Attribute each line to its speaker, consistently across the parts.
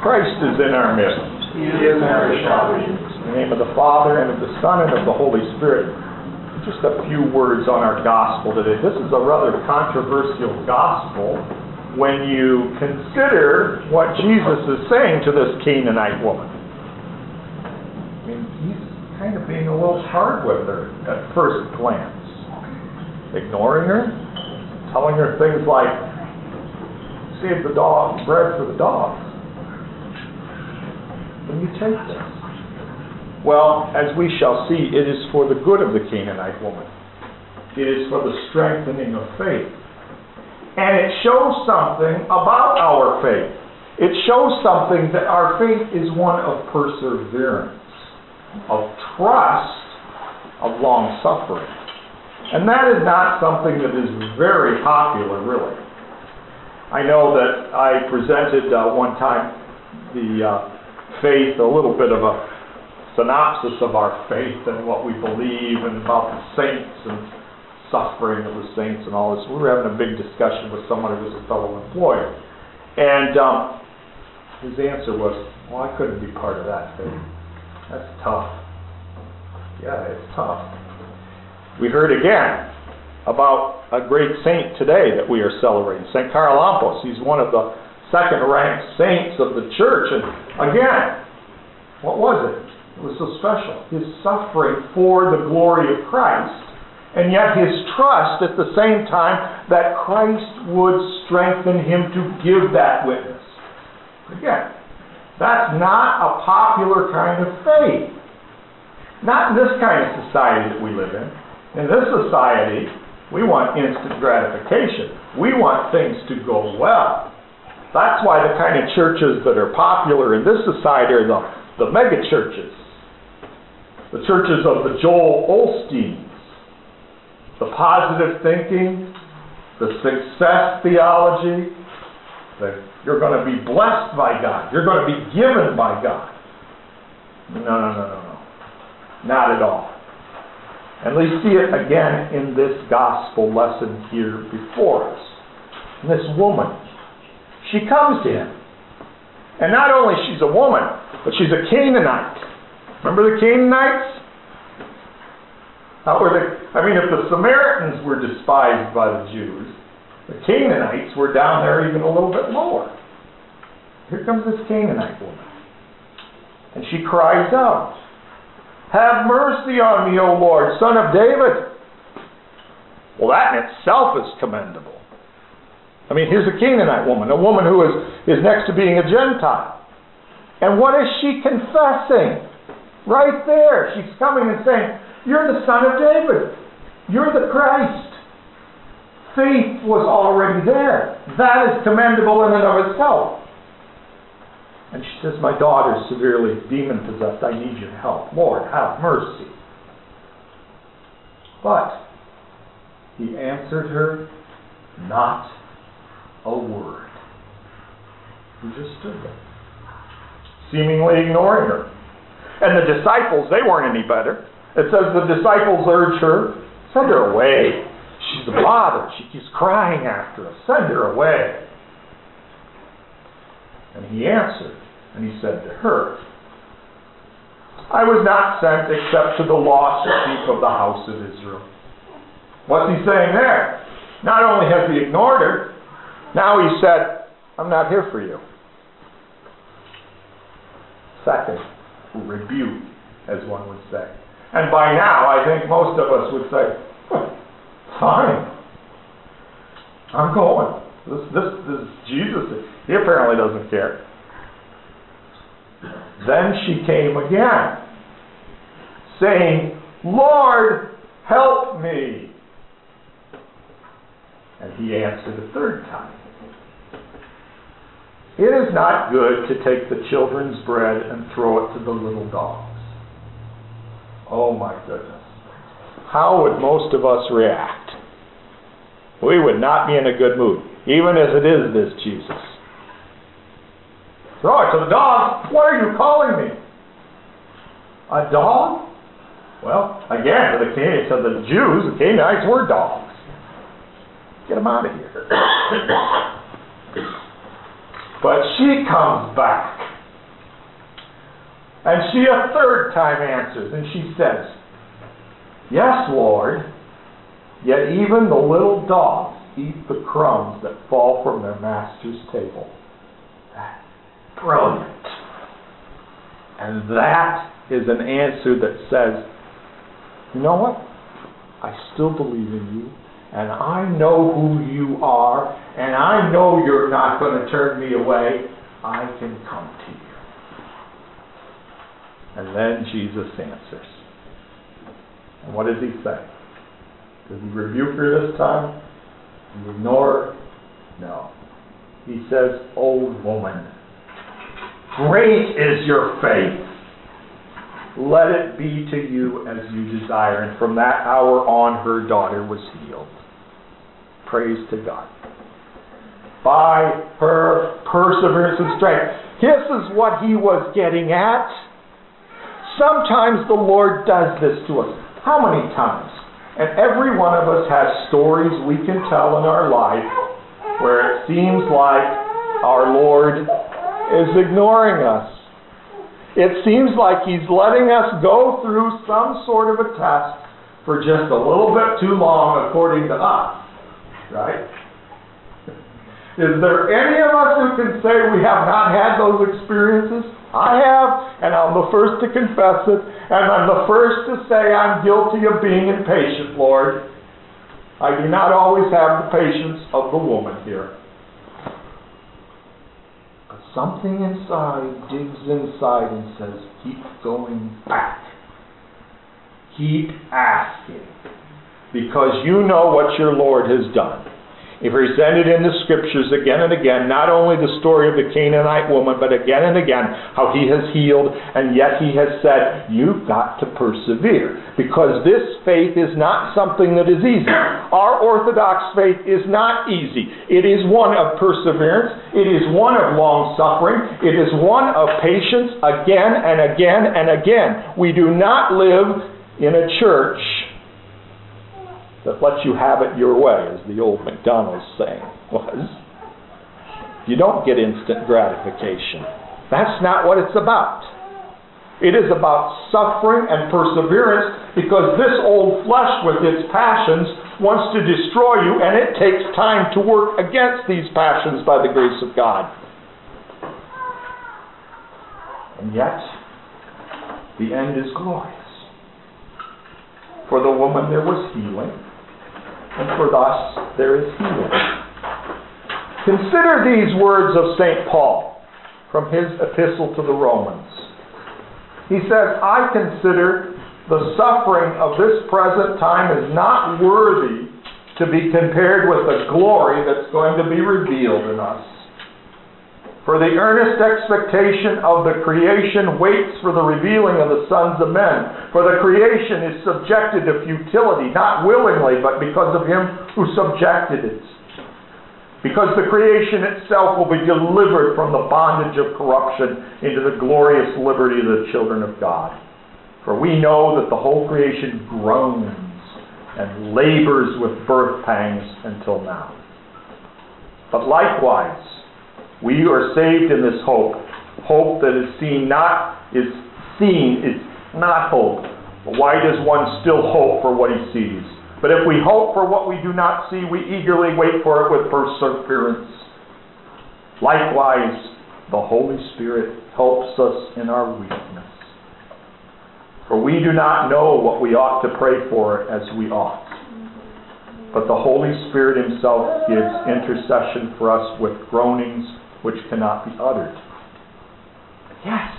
Speaker 1: Christ is in our midst.
Speaker 2: He is our shepherd.
Speaker 1: In the name of the Father, and of the Son, and of the Holy Spirit. Just a few words on our gospel today. This is a rather controversial gospel when you consider what Jesus is saying to this Canaanite woman. I mean, he's kind of being a little hard with her at first glance. Ignoring her, telling her things like, save the dog, bread for the dogs. When you take this? Well, as we shall see, it is for the good of the Canaanite woman. It is for the strengthening of faith. And it shows something about our faith. It shows something that our faith is one of perseverance, of trust, of long-suffering. And that is not something that is very popular, really. I know that I presented one time the faith, a little bit of a synopsis of our faith and what we believe and about the saints and suffering of the saints and all this. We were having a big discussion with someone who was a fellow employer. And his answer was, well, I couldn't be part of that faith. That's tough. Yeah, it's tough. We heard again about a great saint today that we are celebrating, St. Charalampos. He's one of the second-ranked saints of the church. And again, what was it? It was so special. His suffering for the glory of Christ, and yet his trust at the same time that Christ would strengthen him to give that witness. Again, that's not a popular kind of faith. Not in this kind of society that we live in. In this society, we want instant gratification. We want things to go well. That's why the kind of churches that are popular in this society are the mega churches. The churches of the Joel Osteens. The positive thinking, the success theology, that you're going to be blessed by God. You're going to be given by God. No. Not at all. And we see it again in this gospel lesson here before us. And this woman, she comes to him. And not only she's a woman, but she's a Canaanite. Remember the Canaanites? If the Samaritans were despised by the Jews, the Canaanites were down there even a little bit lower. Here comes this Canaanite woman. And she cries out, "Have mercy on me, O Lord, Son of David." Well, that in itself is commendable. Here's a Canaanite woman, a woman who is next to being a Gentile. And what is she confessing? Right there. She's coming and saying, you're the Son of David. You're the Christ. Faith was already there. That is commendable in and of itself. And she says, my daughter is severely demon-possessed. I need your help. Lord, have mercy. But he answered her not a word. He just stood there, seemingly ignoring her. And the disciples, they weren't any better. It says the disciples urged her, send her away. She's bothered. She keeps crying after us. Send her away. And he answered, and he said to her, I was not sent except to the lost sheep of the house of Israel. What's he saying there? Not only has he ignored her, now he said, I'm not here for you. Second, rebuke, as one would say. And by now, I think most of us would say, fine. I'm going. This is Jesus. He apparently doesn't care. Then she came again, saying, Lord, help me. And he answered a third time. It is not good to take the children's bread and throw it to the little dogs. Oh my goodness. How would most of us react? We would not be in a good mood, even as it is this Jesus. Throw it to the dogs? What are you calling me? A dog? Well, again, to the Jews, the Canaanites were dogs. Get them out of here. But she comes back And she a third time answers, and she says, "Yes, Lord, yet even the little dogs eat the crumbs that fall from their master's table." Brilliant. And that is an answer that says, you know what? I still believe in you, and I know who you are, and I know you're not going to turn me away. I can come to you. And then Jesus answers. And what does he say? Does he rebuke her this time? Does he ignore her? No. He says, "Old woman, great is your faith. Let it be to you as you desire." And from that hour on, her daughter was healed. Praise to God. By her perseverance and strength. This is what he was getting at. Sometimes the Lord does this to us. How many times? And every one of us has stories we can tell in our life where it seems like our Lord is ignoring us. It seems like he's letting us go through some sort of a test for just a little bit too long according to us. Right? Is there any of us who can say we have not had those experiences? I have, and I'm the first to confess it, and I'm the first to say I'm guilty of being impatient, Lord. I do not always have the patience of the woman here. But something inside digs inside and says, keep going back. Keep asking. Because you know what your Lord has done. He presented in the scriptures again and again, not only the story of the Canaanite woman, but again and again how he has healed, and yet he has said, you've got to persevere. Because this faith is not something that is easy. Our Orthodox faith is not easy. It is one of perseverance. It is one of long suffering. It is one of patience again and again and again. We do not live in a church that lets you have it your way, as the old McDonald's saying was. You don't get instant gratification. That's not what it's about. It is about suffering and perseverance, because this old flesh with its passions wants to destroy you, and it takes time to work against these passions by the grace of God. And yet, the end is glorious. For the woman there was healing, and for us, there is healing. Consider these words of St. Paul from his epistle to the Romans. He says, I consider the suffering of this present time is not worthy to be compared with the glory that's going to be revealed in us. For the earnest expectation of the creation waits for the revealing of the sons of men. For the creation is subjected to futility, not willingly, but because of him who subjected it. Because the creation itself will be delivered from the bondage of corruption into the glorious liberty of the children of God. For we know that the whole creation groans and labors with birth pangs until now. But likewise, we are saved in this hope. Hope that is seen is not hope. But why does one still hope for what he sees? But if we hope for what we do not see, we eagerly wait for it with perseverance. Likewise, the Holy Spirit helps us in our weakness. For we do not know what we ought to pray for as we ought. But the Holy Spirit himself gives intercession for us with groanings which cannot be uttered. Yes,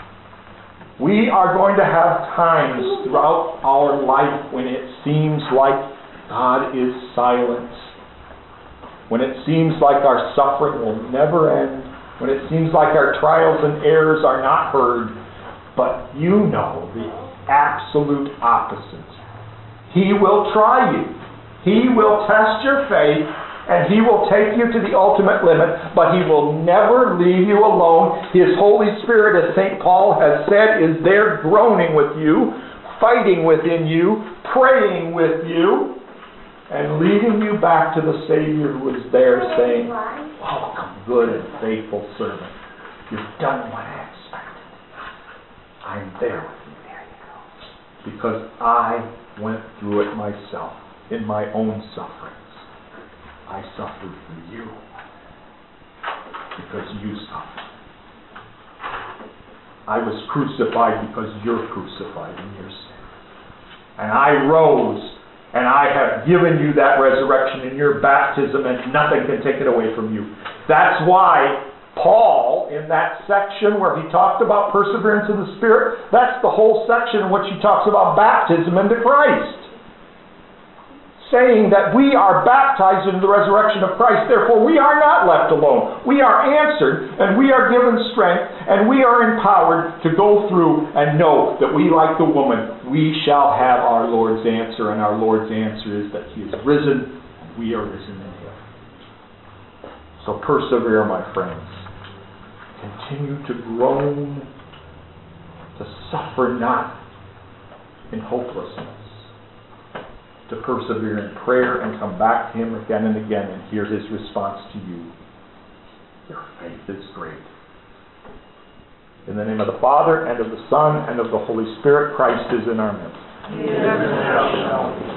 Speaker 1: we are going to have times throughout our life when it seems like God is silent, when it seems like our suffering will never end, when it seems like our trials and errors are not heard. But you know the absolute opposite. He will try you. He will test your faith, and he will take you to the ultimate limit, but he will never leave you alone. His Holy Spirit, as St. Paul has said, is there groaning with you, fighting within you, praying with you, and leading you back to the Savior who is there saying, welcome, good and faithful servant. You've done what I expected. I'm there with you. Because I went through it myself in my own sufferings. I suffered for you because you suffered. I was crucified because you're crucified in your sin. And I rose, and I have given you that resurrection in your baptism, and nothing can take it away from you. That's why Paul, in that section where he talked about perseverance in the Spirit, that's the whole section in which he talks about baptism into Christ. Saying that we are baptized into the resurrection of Christ, therefore we are not left alone. We are answered, and we are given strength, and we are empowered to go through and know that we, like the woman, we shall have our Lord's answer, and our Lord's answer is that He is risen, and we are risen in Him. So persevere, my friends. Continue to groan, to suffer not in hopelessness, to persevere in prayer and come back to Him again and again and hear His response to you. Your faith is great. In the name of the Father, and of the Son, and of the Holy Spirit, Christ is in our midst.
Speaker 2: Amen.